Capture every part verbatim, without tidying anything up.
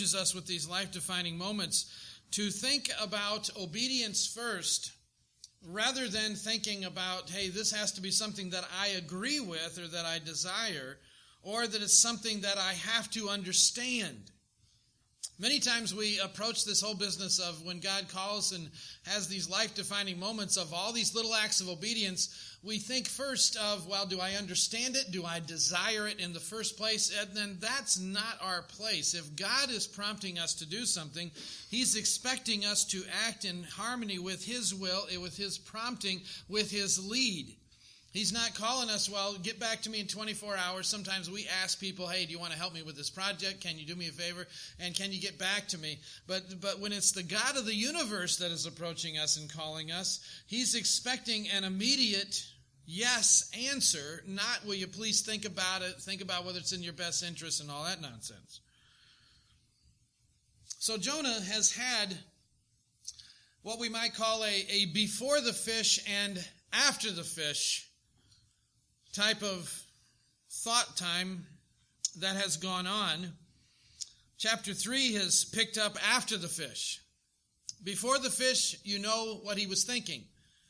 approaches us with these life-defining moments to think about obedience first, rather than thinking about, hey, this has to be something that I agree with or that I desire, or that it's something that I have to understand. Many times we approach this whole business of when God calls and has these life-defining moments of all these little acts of obedience, we think first of, well, do I understand it? Do I desire it in the first place? And then that's not our place. If God is prompting us to do something, He's expecting us to act in harmony with His will, with His prompting, with His lead. He's not calling us, well, get back to me in twenty-four hours. Sometimes we ask people, hey, do you want to help me with this project? Can you do me a favor? And can you get back to me? But but when it's the God of the universe that is approaching us and calling us, He's expecting an immediate yes answer, not will you please think about it, think about whether it's in your best interest and all that nonsense. So Jonah has had what we might call a, a before the fish and after the fish type of thought time that has gone on. Chapter three has picked up after the fish. Before the fish, you know what he was thinking.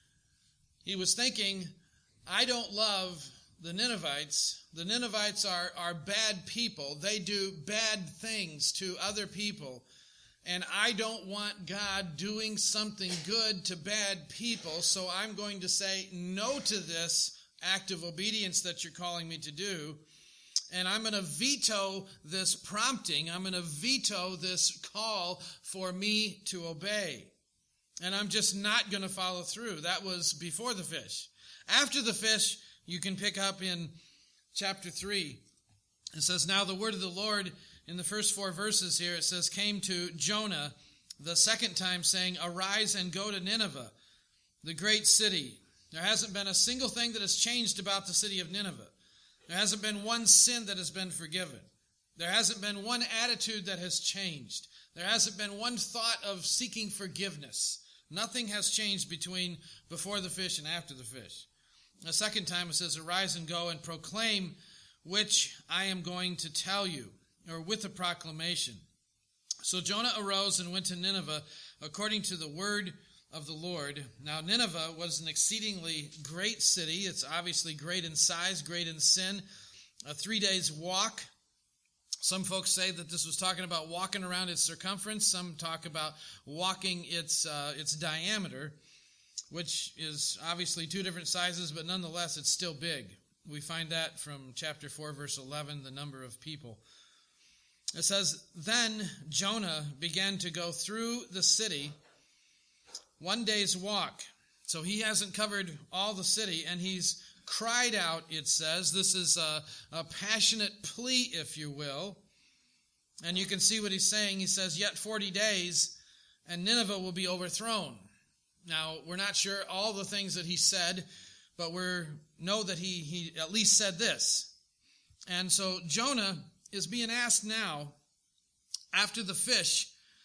He was thinking, I don't love the Ninevites. The Ninevites are, are bad people. They do bad things to other people. And I don't want God doing something good to bad people, so I'm going to say no to this act of obedience that you're calling me to do. And I'm going to veto this prompting. I'm going to veto this call for me to obey. And I'm just not going to follow through. That was before the fish. After the fish, you can pick up in chapter three. It says, now the word of the Lord, in the first four verses here, it says, came to Jonah the second time, saying, arise and go to Nineveh, the great city. There hasn't been a single thing that has changed about the city of Nineveh. There hasn't been one sin that has been forgiven. There hasn't been one attitude that has changed. There hasn't been one thought of seeking forgiveness. Nothing has changed between before the fish and after the fish. The second time it says, arise and go and proclaim which I am going to tell you, or with a proclamation. So Jonah arose and went to Nineveh according to the word of the Lord. Now Nineveh was an exceedingly great city. It's obviously great in size, great in sin. A three days walk. Some folks say that this was talking about walking around its circumference. Some talk about walking its uh, its diameter, which is obviously two different sizes, but nonetheless it's still big. We find that from chapter four, verse eleven, the number of people. It says, then Jonah began to go through the city one day's walk. So he hasn't covered all the city, and he's cried out, it says. This is a, a passionate plea, if you will. And you can see what he's saying. He says, yet forty days, and Nineveh will be overthrown. Now, we're not sure all the things that he said, but we know that he, he at least said this. And so Jonah is being asked now, after the fish,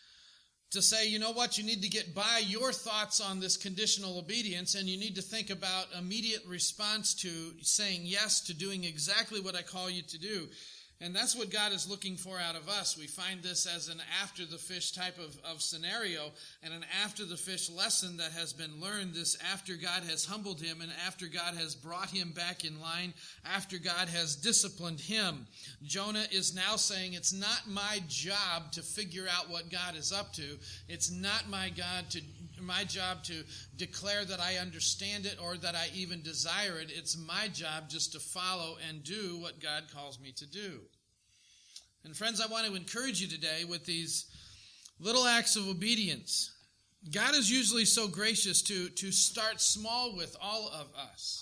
to say, you know what, you need to get by your thoughts on this conditional obedience, and you need to think about immediate response to saying yes to doing exactly what I call you to do. And that's what God is looking for out of us. We find this as an after-the-fish type of, of scenario, and an after-the-fish lesson that has been learned, this after God has humbled him, and after God has brought him back in line, after God has disciplined him. Jonah is now saying, it's not my job to figure out what God is up to. It's not my God to my job to declare that I understand it or that I even desire it. It's my job just to follow and do what God calls me to do. And friends, I want to encourage you today with these little acts of obedience. God is usually so gracious to, to start small with all of us.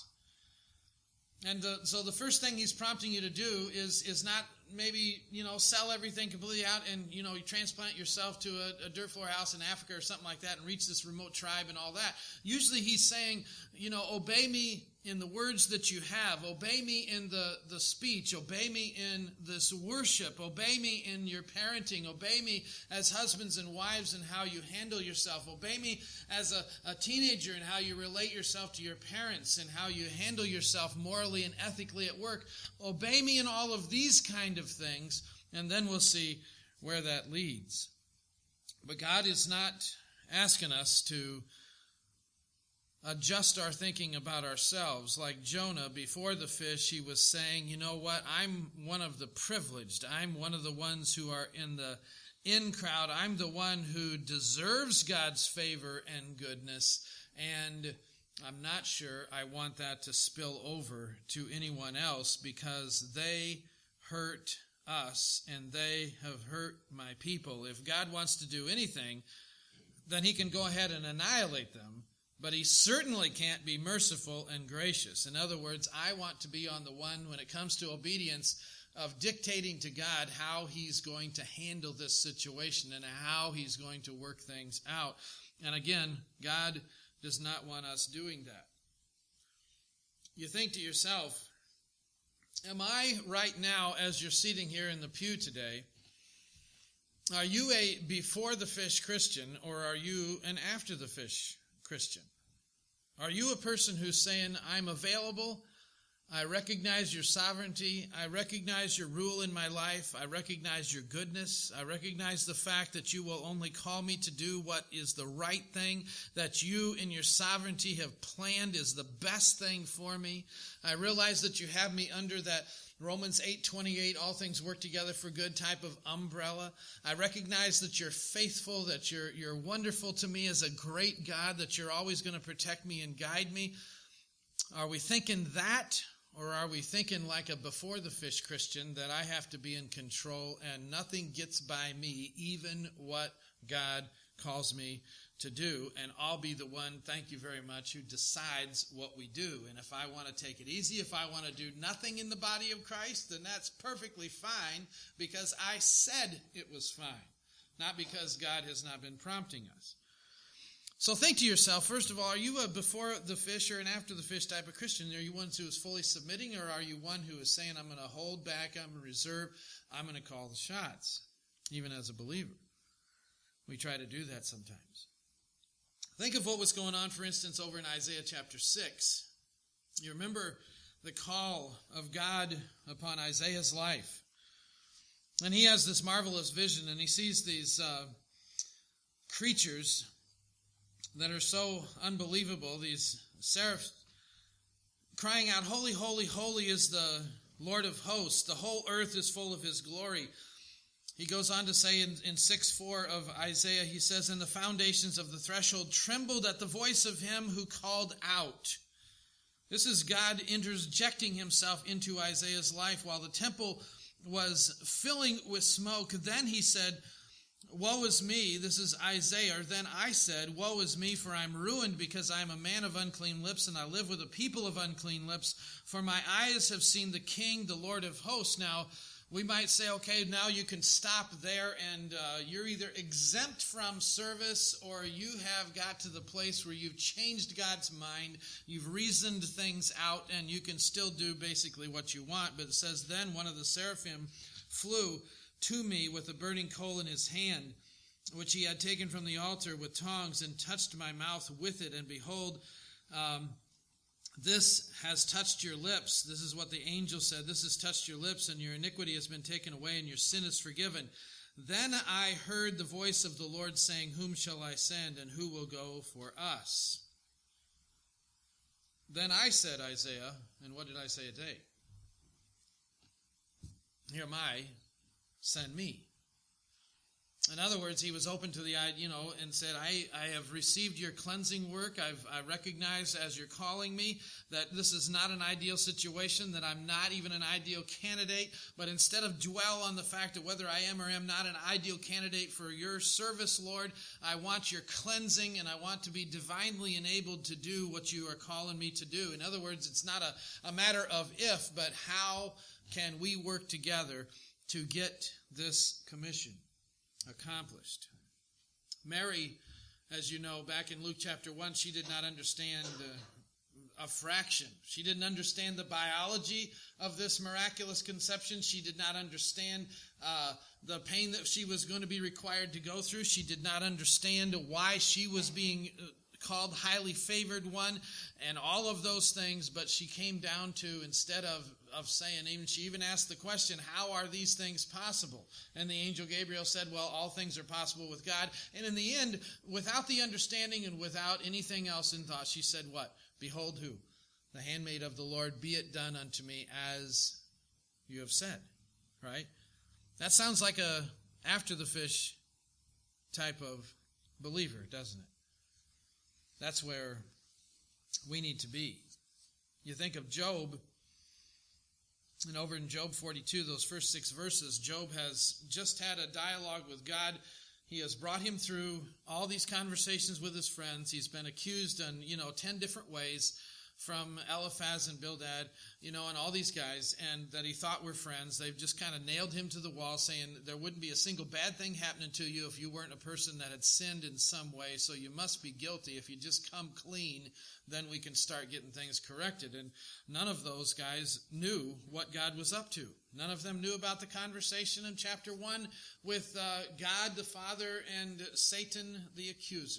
And the, so the first thing he's prompting you to do is, is not maybe, you know, sell everything completely out and, you know, you transplant yourself to a, a dirt floor house in Africa or something like that and reach this remote tribe and all that. Usually he's saying, you know, obey me in the words that you have. Obey me in the, the speech. Obey me in this worship. Obey me in your parenting. Obey me as husbands and wives and how you handle yourself. Obey me as a, a teenager and how you relate yourself to your parents and how you handle yourself morally and ethically at work. Obey me in all of these kind of things, and then we'll see where that leads. But God is not asking us to adjust our thinking about ourselves. Like Jonah, before the fish, he was saying, you know what, I'm one of the privileged. I'm one of the ones who are in the in crowd. I'm the one who deserves God's favor and goodness, and I'm not sure I want that to spill over to anyone else, because they hurt us and they have hurt my people. If God wants to do anything, then he can go ahead and annihilate them, but he certainly can't be merciful and gracious. In other words, I want to be on the one, when it comes to obedience, of dictating to God how he's going to handle this situation and how he's going to work things out. And again, God does not want us doing that. You think to yourself, am I right now, as you're sitting here in the pew today, are you a before the fish Christian, or are you an after the fish Christian? Are you a person who's saying, I'm available, I recognize your sovereignty, I recognize your rule in my life, I recognize your goodness, I recognize the fact that you will only call me to do what is the right thing, that you in your sovereignty have planned is the best thing for me. I realize that you have me under that Romans eight twenty-eight, all things work together for good type of umbrella. I recognize that you're faithful, that you're, you're wonderful to me as a great God, that you're always going to protect me and guide me. Are we thinking that? Or are we thinking like a before the fish Christian, that I have to be in control and nothing gets by me, even what God calls me to do, and I'll be the one, thank you very much, who decides what we do. And if I want to take it easy, if I want to do nothing in the body of Christ, then that's perfectly fine, because I said it was fine, not because God has not been prompting us. So think to yourself, first of all, are you a before the fish or an after the fish type of Christian? Are you one who is fully submitting, or are you one who is saying, I'm going to hold back, I'm going to reserve, I'm going to call the shots, even as a believer? We try to do that sometimes. Think of what was going on, for instance, over in Isaiah chapter six. You remember the call of God upon Isaiah's life. And he has this marvelous vision, and he sees these uh, creatures that are so unbelievable, these seraphs crying out, holy, holy, holy is the Lord of hosts. The whole earth is full of his glory. He goes on to say in, in six four of Isaiah, he says, and the foundations of the threshold trembled at the voice of him who called out. This is God interjecting himself into Isaiah's life while the temple was filling with smoke. Then he said, woe is me. This is Isaiah. Then I said, woe is me, for I'm ruined, because I am a man of unclean lips, and I live with a people of unclean lips. For my eyes have seen the King, the Lord of hosts. Now, we might say, okay, now you can stop there, and uh, you're either exempt from service, or you have got to the place where you've changed God's mind, you've reasoned things out, and you can still do basically what you want. But it says, then one of the seraphim flew to me with a burning coal in his hand, which he had taken from the altar with tongs, and touched my mouth with it. And behold, um, this has touched your lips. This is what the angel said. This has touched your lips, and your iniquity has been taken away, and your sin is forgiven. Then I heard the voice of the Lord saying, whom shall I send, and who will go for us? Then I said, Isaiah, and what did I say today? Here am I, send me. In other words, he was open to the idea, you know, and said, I, I have received your cleansing work. I've I recognize as you're calling me that this is not an ideal situation, that I'm not even an ideal candidate. But instead of dwell on the fact of whether I am or am not an ideal candidate for your service, Lord, I want your cleansing, and I want to be divinely enabled to do what you are calling me to do. In other words, it's not a, a matter of if, but how can we work together to get this commission accomplished. Mary, as you know, back in Luke chapter one, she did not understand uh, a fraction. She didn't understand the biology of this miraculous conception. She did not understand uh, the pain that she was going to be required to go through. She did not understand why she was being uh, called highly favored one, and all of those things. But she came down to, instead of of saying, even she even asked the question, how are these things possible? And the angel Gabriel said, well, all things are possible with God. And in the end, without the understanding and without anything else in thought, she said what? Behold who? The handmaid of the Lord, be it done unto me as you have said. Right? That sounds like a after the fish type of believer, doesn't it? That's where we need to be. You think of Job, and over in Job forty-two, those first six verses, Job has just had a dialogue with God. He has brought him through all these conversations with his friends. He's been accused in, you know, ten different ways from Eliphaz and Bildad, you know, and all these guys, and that he thought were friends. They've just kind of nailed him to the wall, saying there wouldn't be a single bad thing happening to you if you weren't a person that had sinned in some way, so you must be guilty. If you just come clean, then we can start getting things corrected. And none of those guys knew what God was up to. None of them knew about the conversation in chapter one with uh, God the Father and Satan the accuser.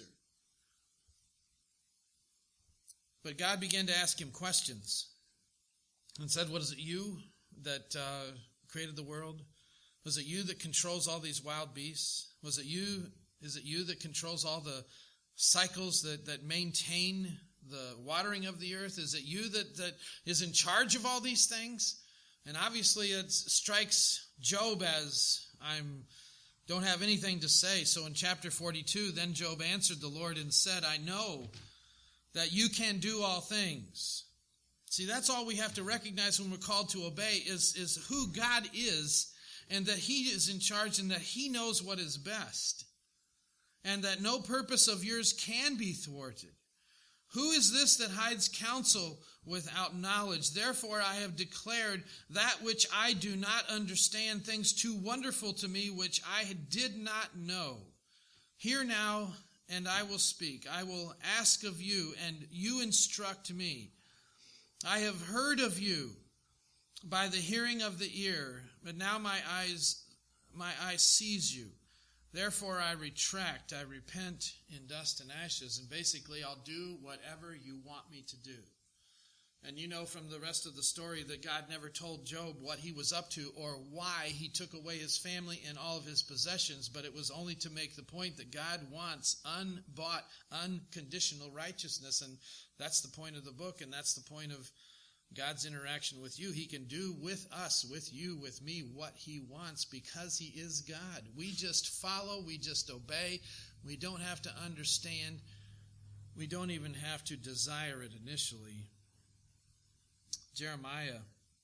But God began to ask him questions and said, "Was it you that uh, created the world? Was it you that controls all these wild beasts? Was it you? Is it you that controls all the cycles that, that maintain the watering of the earth? Is it you that, that is in charge of all these things?" And obviously it strikes Job as, I'm don't have anything to say. So in chapter forty-two, then Job answered the Lord and said, "I know that you can do all things." See, that's all we have to recognize when we're called to obey is, is who God is, and that he is in charge, and that he knows what is best, and that no purpose of yours can be thwarted. Who is this that hides counsel without knowledge? Therefore I have declared that which I do not understand, things too wonderful to me which I did not know. Hear now, and I will speak. I will ask of you, and you instruct me. I have heard of you by the hearing of the ear, but now my eyes, my eye sees you. Therefore I retract, I repent in dust and ashes, and basically I'll do whatever you want me to do. And you know from the rest of the story that God never told Job what he was up to or why he took away his family and all of his possessions, but it was only to make the point that God wants unbought, unconditional righteousness, and that's the point of the book, and that's the point of God's interaction with you. He can do with us, with you, with me, what he wants because he is God. We just follow, we just obey. We don't have to understand. We don't even have to desire it initially. Jeremiah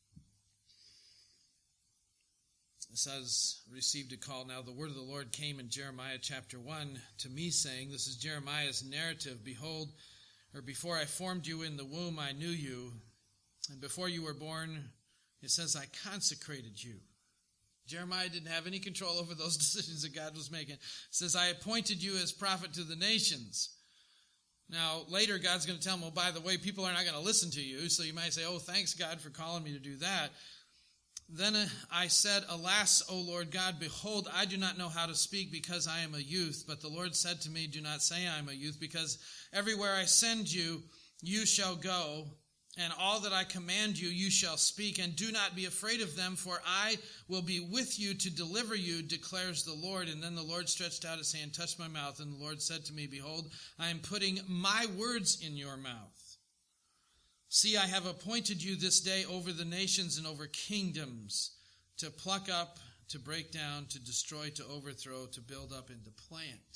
says, received a call. Now the word of the Lord came in Jeremiah chapter one to me, saying, this is Jeremiah's narrative, behold, or before I formed you in the womb, I knew you. And before you were born, it says, I consecrated you. Jeremiah didn't have any control over those decisions that God was making. It says, I appointed you as prophet to the nations. Now, later, God's going to tell him, well, by the way, people are not going to listen to you. So you might say, oh, thanks, God, for calling me to do that. Then I said, alas, O Lord God, behold, I do not know how to speak because I am a youth. But the Lord said to me, do not say I am a youth, because everywhere I send you, you shall go. And all that I command you, you shall speak, and do not be afraid of them, for I will be with you to deliver you, declares the Lord. And then the Lord stretched out his hand, touched my mouth, and the Lord said to me, behold, I am putting my words in your mouth. See, I have appointed you this day over the nations and over kingdoms, to pluck up, to break down, to destroy, to overthrow, to build up, and to plant.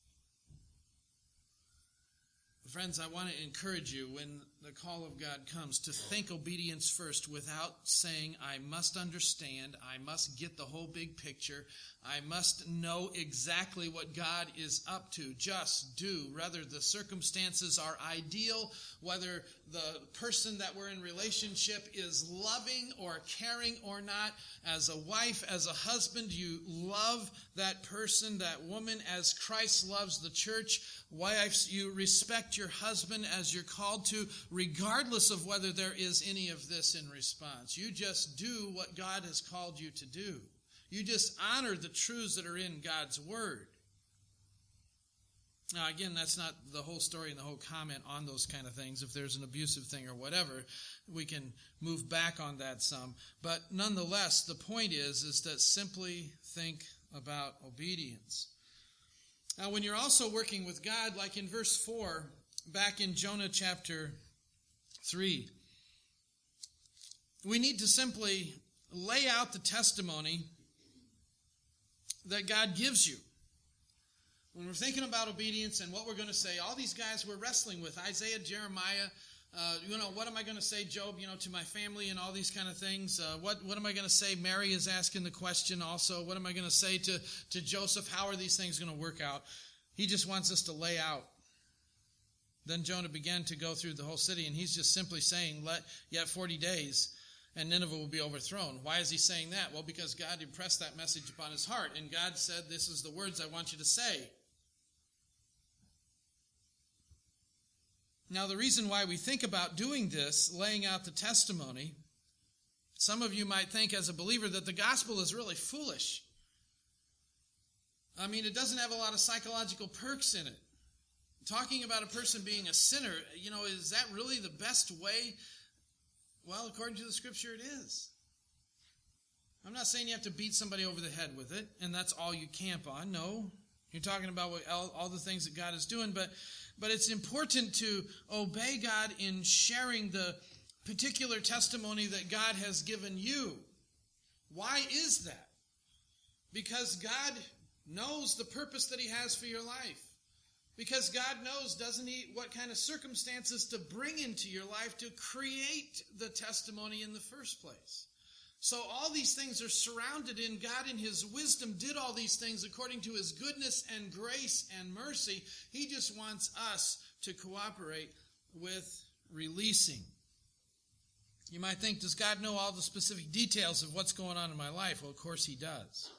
Friends, I want to encourage you when the call of God comes to think obedience first without saying, I must understand, I must get the whole big picture, I must know exactly what God is up to. Just do. Whether the circumstances are ideal, whether the person that we're in relationship is loving or caring or not. As a wife, as a husband, you love that person, that woman, as Christ loves the church. Wives, you respect your husband as you're called to, regardless of whether there is any of this in response. You just do what God has called you to do. You just honor the truths that are in God's word. Now, again, that's not the whole story and the whole comment on those kind of things. If there's an abusive thing or whatever, we can move back on that some. But nonetheless, the point is, is that simply think about obedience. Now, when you're also working with God, like in verse four, back in Jonah chapter three, we need to simply lay out the testimony that God gives you. When we're thinking about obedience and what we're going to say, all these guys we're wrestling with, Isaiah, Jeremiah, uh, you know, what am I going to say, Job, you know, to my family and all these kind of things? Uh, what what am I going to say? Mary is asking the question also. What am I going to say to, to Joseph? How are these things going to work out? He just wants us to lay out. Then Jonah began to go through the whole city, and he's just simply saying, let yet forty days, and Nineveh will be overthrown. Why is he saying that? Well, because God impressed that message upon his heart, and God said, this is the words I want you to say. Now, the reason why we think about doing this, laying out the testimony, some of you might think as a believer that the gospel is really foolish. I mean, it doesn't have a lot of psychological perks in it. Talking about a person being a sinner, you know, is that really the best way? Well, according to the scripture, it is. I'm not saying you have to beat somebody over the head with it, and that's all you camp on. No, you're talking about what, all, all the things that God is doing, but But it's important to obey God in sharing the particular testimony that God has given you. Why is that? Because God knows the purpose that he has for your life. Because God knows, doesn't he, what kind of circumstances to bring into your life to create the testimony in the first place. So all these things are surrounded in God in his wisdom, did all these things according to his goodness and grace and mercy. He just wants us to cooperate with releasing. You might think, does God know all the specific details of what's going on in my life? Well, of course he does.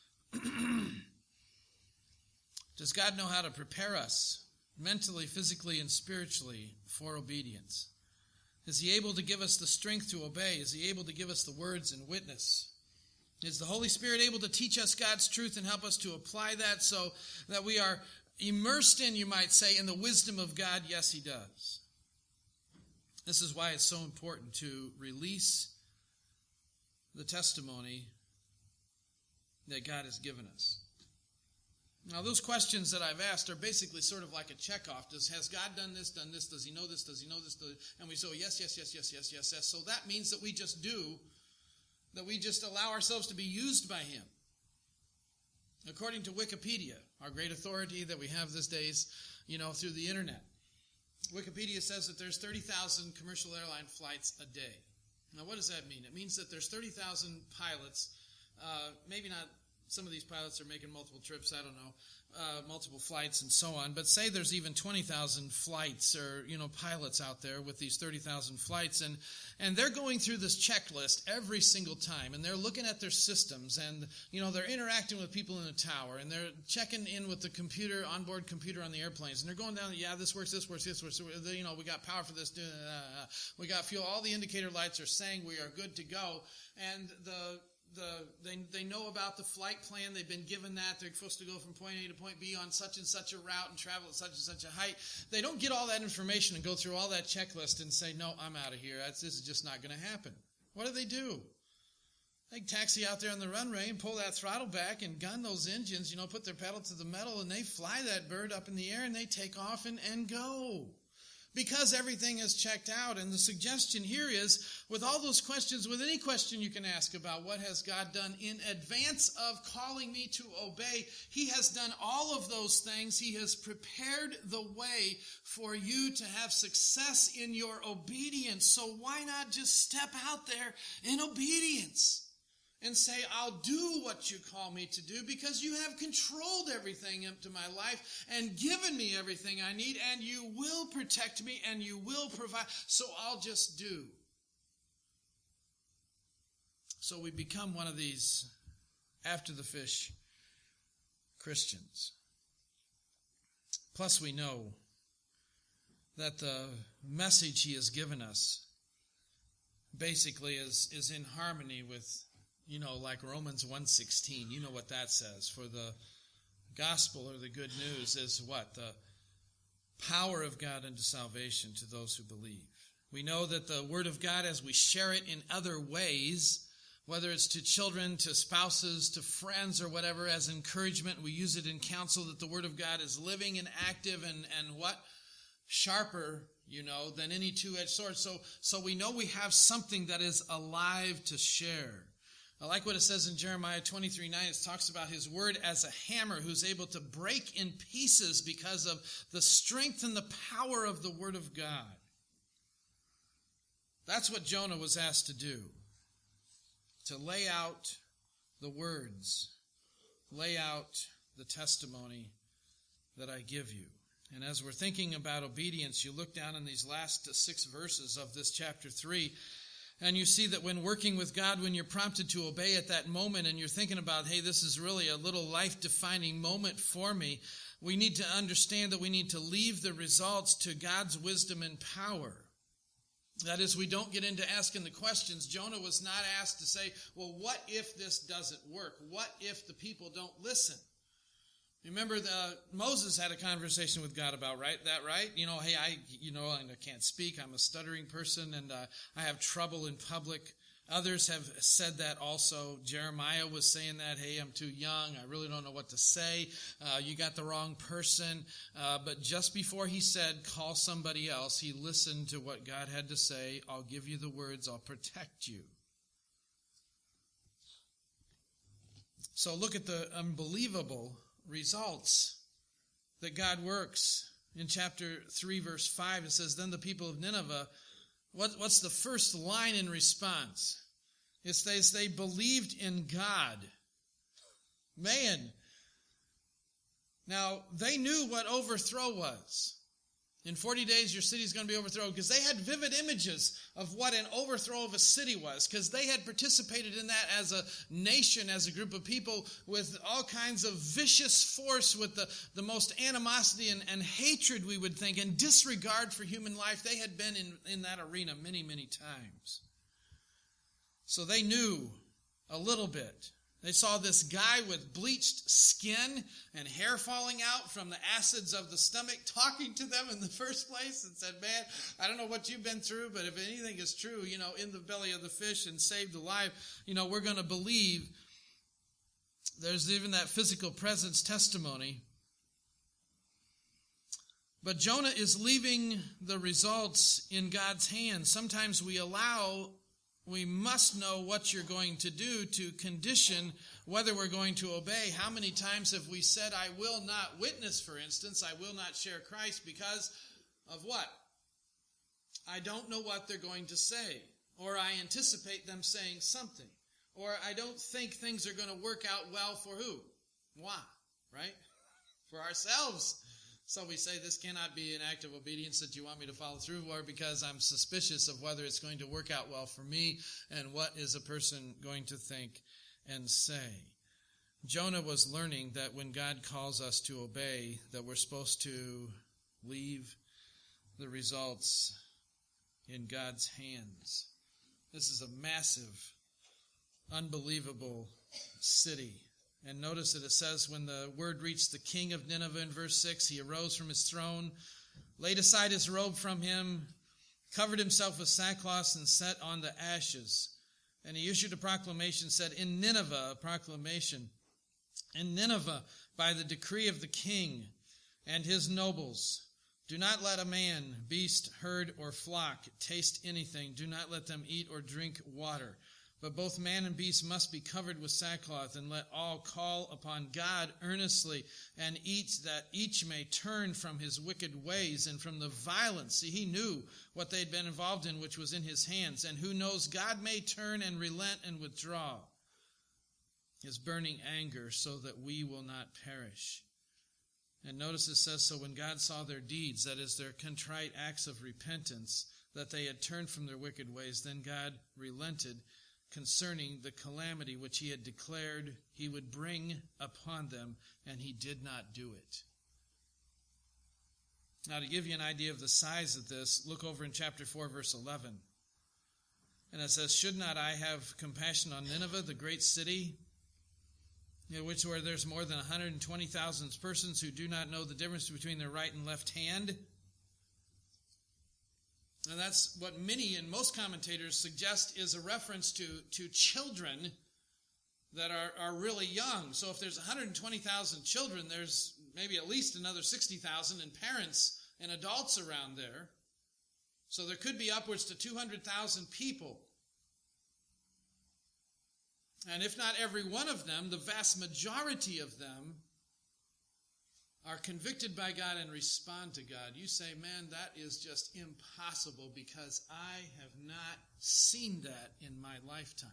Does God know how to prepare us mentally, physically, and spiritually for obedience? Is he able to give us the strength to obey? Is he able to give us the words and witness? Is the Holy Spirit able to teach us God's truth and help us to apply that so that we are immersed in, you might say, in the wisdom of God? Yes, he does. This is why it's so important to release the testimony that God has given us. Now, those questions that I've asked are basically sort of like a checkoff. Does, has God done this, done this? Does he know this? Does he know this? Does, and we say, yes, yes, yes, yes, yes, yes, yes. So that means that we just do, that we just allow ourselves to be used by him. According to Wikipedia, our great authority that we have these days, you know, through the internet, Wikipedia says that there's thirty thousand commercial airline flights a day. Now, what does that mean? It means that there's thirty thousand pilots, uh, maybe not. Some of these pilots are making multiple trips, I don't know, uh, multiple flights and so on. But say there's even twenty thousand flights or, you know, pilots out there with these thirty thousand flights. And, and they're going through this checklist every single time. And they're looking at their systems. And, you know, they're interacting with people in the tower. And they're checking in with the computer, onboard computer on the airplanes. And they're going down, yeah, this works, this works, this works. You know, we got power for this. Uh, we got fuel. All the indicator lights are saying we are good to go. And the... The, they they know about the flight plan. They've been given that. They're supposed to go from point A to point B on such and such a route and travel at such and such a height. They don't get all that information and go through all that checklist and say, no, I'm out of here. That's, this is just not going to happen. What do they do? They taxi out there on the runway and pull that throttle back and gun those engines, you know, put their pedal to the metal, and they fly that bird up in the air and they take off and, and go. Because everything is checked out. And the suggestion here is, with all those questions, with any question you can ask about what has God done in advance of calling me to obey, he has done all of those things. He has prepared the way for you to have success in your obedience. So why not just step out there in obedience? And say, I'll do what you call me to do because you have controlled everything into my life and given me everything I need, and you will protect me and you will provide. So I'll just do. So we become one of these after the fish Christians. Plus we know that the message he has given us basically is, is in harmony with, you know, like Romans one sixteen, you know what that says. For the gospel, or the good news, is what? The power of God unto salvation to those who believe. We know that the Word of God, as we share it in other ways, whether it's to children, to spouses, to friends, or whatever, as encouragement, we use it in counsel, that the Word of God is living and active and, and what? Sharper, you know, than any two-edged sword. So, so we know we have something that is alive to share. I like what it says in Jeremiah twenty-three nine. It talks about his word as a hammer who's able to break in pieces because of the strength and the power of the Word of God. That's what Jonah was asked to do. To lay out the words, lay out the testimony that I give you. And as we're thinking about obedience, you look down in these last six verses of this chapter three, and you see that when working with God, when you're prompted to obey at that moment, and you're thinking about, hey, this is really a little life-defining moment for me, we need to understand that we need to leave the results to God's wisdom and power. That is, we don't get into asking the questions. Jonah was not asked to say, well, what if this doesn't work? What if the people don't listen? Remember, the, Moses had a conversation with God about right that, right? You know, hey, I, you know, I can't speak. I'm a stuttering person, and uh, I have trouble in public. Others have said that also. Jeremiah was saying that, hey, I'm too young. I really don't know what to say. Uh, you got the wrong person. Uh, but just before he said, call somebody else, he listened to what God had to say. I'll give you the words. I'll protect you. So look at the unbelievable results that God works. In chapter three, verse five, it says, then the people of Nineveh, what, what's the first line in response? It says they believed in God. Man. Now, they knew what overthrow was. In forty days, your city's going to be overthrown, because they had vivid images of what an overthrow of a city was, because they had participated in that as a nation, as a group of people with all kinds of vicious force, with the, the most animosity and, and hatred, we would think, and disregard for human life. They had been in, in that arena many, many times. So they knew a little bit. They saw this guy with bleached skin and hair falling out from the acids of the stomach talking to them in the first place, and said, man, I don't know what you've been through, but if anything is true, you know, in the belly of the fish and saved alive, you know, we're going to believe. There's even that physical presence testimony. But Jonah is leaving the results in God's hands. Sometimes we allow We must know what you're going to do to condition whether we're going to obey. How many times have we said, I will not witness, for instance, I will not share Christ because of what? I don't know what they're going to say, or I anticipate them saying something, or I don't think things are going to work out well for who? Why? Right? For ourselves. So we say, this cannot be an act of obedience that you want me to follow through, or because I'm suspicious of whether it's going to work out well for me, and what is a person going to think and say. Jonah was learning that when God calls us to obey, that we're supposed to leave the results in God's hands. This is a massive, unbelievable city. And notice that it says, when the word reached the king of Nineveh in verse six, he arose from his throne, laid aside his robe from him, covered himself with sackcloth, and sat on the ashes. And he issued a proclamation, said, in Nineveh, a proclamation, in Nineveh, by the decree of the king and his nobles, do not let a man, beast, herd, or flock taste anything. Do not let them eat or drink water. But both man and beast must be covered with sackcloth, and let all call upon God earnestly, and eat, that each may turn from his wicked ways and from the violence. See, he knew what they'd been involved in, which was in his hands. And who knows, God may turn and relent and withdraw his burning anger, so that we will not perish. And notice it says, so when God saw their deeds, that is, their contrite acts of repentance, that they had turned from their wicked ways, then God relented concerning the calamity which he had declared he would bring upon them, and he did not do it. Now, to give you an idea of the size of this, look over in chapter four, verse eleven. And it says, should not I have compassion on Nineveh, the great city, you know, which where there's more than one hundred twenty thousand persons who do not know the difference between their right and left hand. And that's what many and most commentators suggest is a reference to, to children that are, are really young. So if there's one hundred twenty thousand children, there's maybe at least another sixty thousand and parents and adults around there. So there could be upwards to two hundred thousand people. And if not every one of them, the vast majority of them are convicted by God and respond to God. You say, man, that is just impossible because I have not seen that in my lifetime.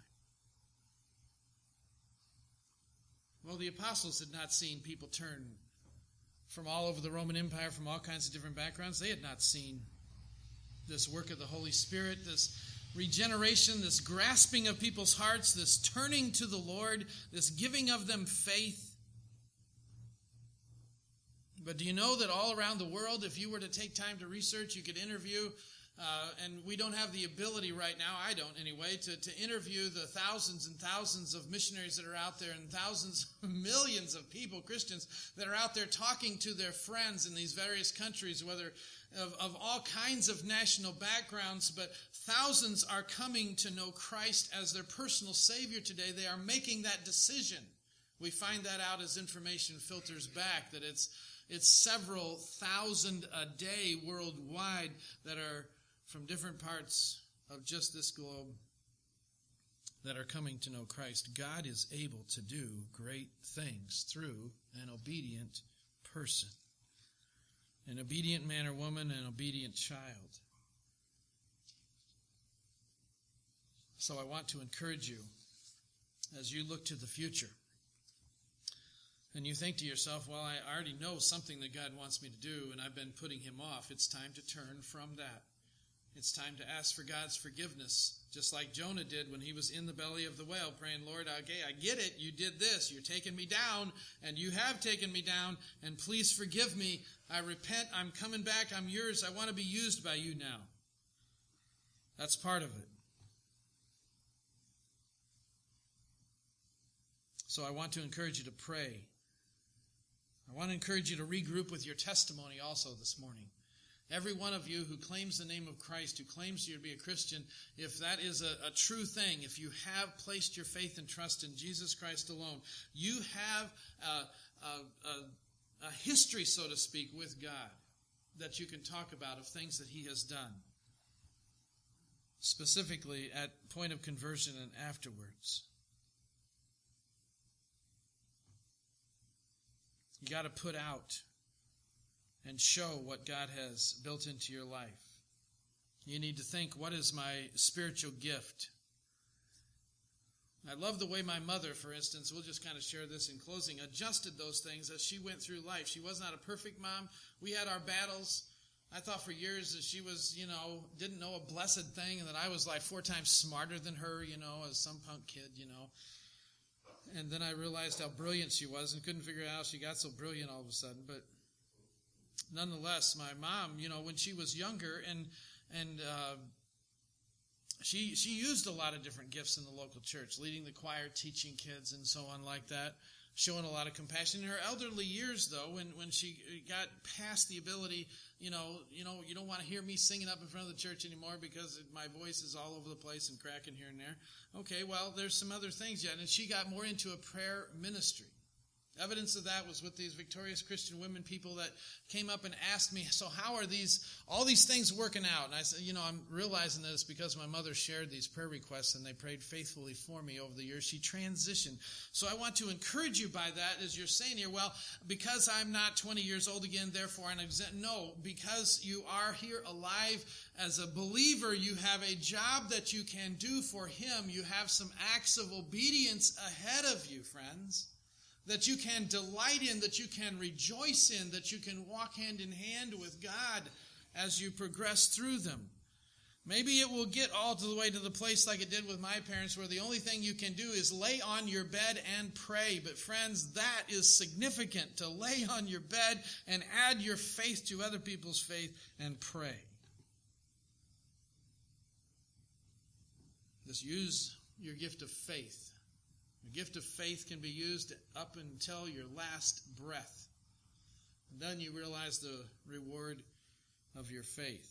Well, the apostles had not seen people turn from all over the Roman Empire, from all kinds of different backgrounds. They had not seen this work of the Holy Spirit, this regeneration, this grasping of people's hearts, this turning to the Lord, this giving of them faith. But do you know that all around the world, if you were to take time to research, you could interview, uh, and we don't have the ability right now, I don't anyway, to, to interview the thousands and thousands of missionaries that are out there and thousands, millions of people, Christians, that are out there talking to their friends in these various countries, whether of, of all kinds of national backgrounds, but thousands are coming to know Christ as their personal Savior today. They are making that decision. We find that out as information filters back, that it's It's several thousand a day worldwide that are from different parts of just this globe that are coming to know Christ. God is able to do great things through an obedient person, an obedient man or woman, an obedient child. So I want to encourage you as you look to the future. And you think to yourself, well, I already know something that God wants me to do, and I've been putting him off. It's time to turn from that. It's time to ask for God's forgiveness, just like Jonah did when he was in the belly of the whale, praying, Lord, okay, I get it. You did this. You're taking me down, and you have taken me down, and please forgive me. I repent. I'm coming back. I'm yours. I want to be used by you now. That's part of it. So I want to encourage you to pray. I want to encourage you to regroup with your testimony also this morning. Every one of you who claims the name of Christ, who claims you to be a Christian, if that is a, a true thing, if you have placed your faith and trust in Jesus Christ alone, you have a, a, a, a history, so to speak, with God that you can talk about of things that he has done, specifically at point of conversion and afterwards. You got to put out and show what God has built into your life. You need to think, what is my spiritual gift? I love the way my mother, for instance, we'll just kind of share this in closing, adjusted those things as she went through life. She was not a perfect mom. We had our battles. I thought for years that she was, you know, didn't know a blessed thing, and that I was like four times smarter than her, you know, as some punk kid, you know. And then I realized how brilliant she was and couldn't figure out how she got so brilliant all of a sudden. But nonetheless, my mom, you know, when she was younger, and and uh, she she used a lot of different gifts in the local church, leading the choir, teaching kids, and so on like that, showing a lot of compassion. In her elderly years, though, when, when she got past the ability, you know, you know, you don't want to hear me singing up in front of the church anymore because my voice is all over the place and cracking here and there. Okay, well, there's some other things yet. And she got more into a prayer ministry. Evidence of that was with these victorious Christian women, people that came up and asked me, so how are these, all these things working out? And I said, you know, I'm realizing this because my mother shared these prayer requests and they prayed faithfully for me over the years. She transitioned. So I want to encourage you by that as you're saying here, well, because I'm not twenty years old again, therefore I'm exempt. No, because you are here alive as a believer, you have a job that you can do for him. You have some acts of obedience ahead of you, friends, that you can delight in, that you can rejoice in, that you can walk hand in hand with God as you progress through them. Maybe it will get all to the way to the place like it did with my parents, where the only thing you can do is lay on your bed and pray. But friends, that is significant, to lay on your bed and add your faith to other people's faith and pray. Just use your gift of faith The gift of faith can be used up until your last breath. And then you realize the reward of your faith.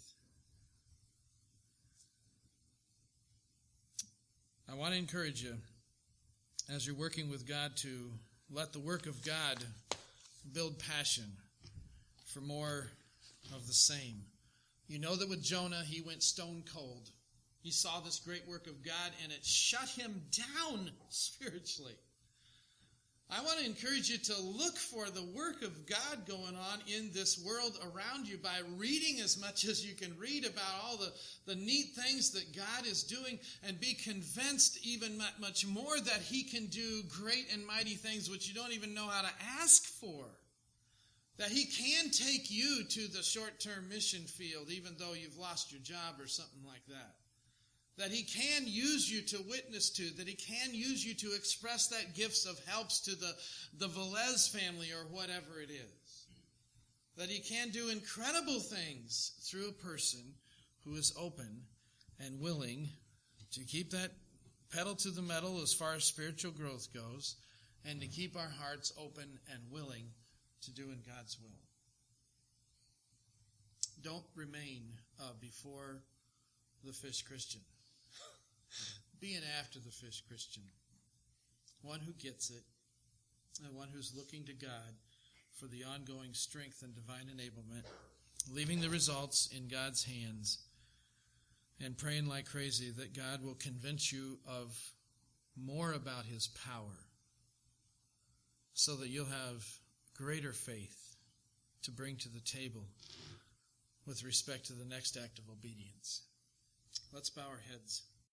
I want to encourage you, as you're working with God, to let the work of God build passion for more of the same. You know that with Jonah, he went stone cold. He saw this great work of God, and it shut him down spiritually. I want to encourage you to look for the work of God going on in this world around you by reading as much as you can read about all the, the neat things that God is doing, and be convinced even much more that he can do great and mighty things which you don't even know how to ask for. That he can take you to the short-term mission field even though you've lost your job or something like that. That he can use you to witness to, that he can use you to express that gifts of helps to the, the Velez family or whatever it is. That he can do incredible things through a person who is open and willing to keep that pedal to the metal as far as spiritual growth goes, and to keep our hearts open and willing to do in God's will. Don't remain uh, before the fish Christian. Be an after the fish Christian. One who gets it, and one who's looking to God for the ongoing strength and divine enablement, leaving the results in God's hands, and praying like crazy that God will convince you of more about his power, so that you'll have greater faith to bring to the table with respect to the next act of obedience. Let's bow our heads.